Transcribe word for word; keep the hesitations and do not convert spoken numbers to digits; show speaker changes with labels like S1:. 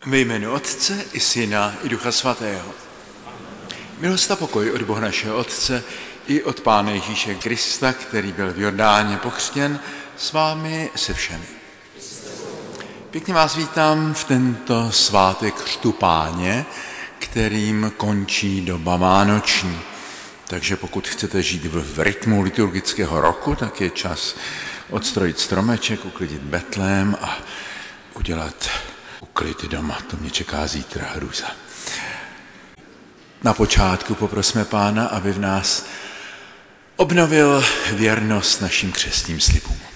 S1: Ve jménu Otce i Syna i Ducha Svatého. Milost a pokoj od Boha našeho Otce i od Pána Ježíše Krista, který byl v Jordáně pokřtěn, s vámi se všemi. Pěkně vás vítám v tento svátek Křtu Páně, kterým končí doba vánoční. Takže pokud chcete žít v rytmu liturgického roku, tak je čas odstrojit stromeček, uklidit betlém a udělat uklid doma. To mě čeká zítra hrůza. Na počátku poprosme Pána, aby v nás obnovil věrnost našim křestním slibům.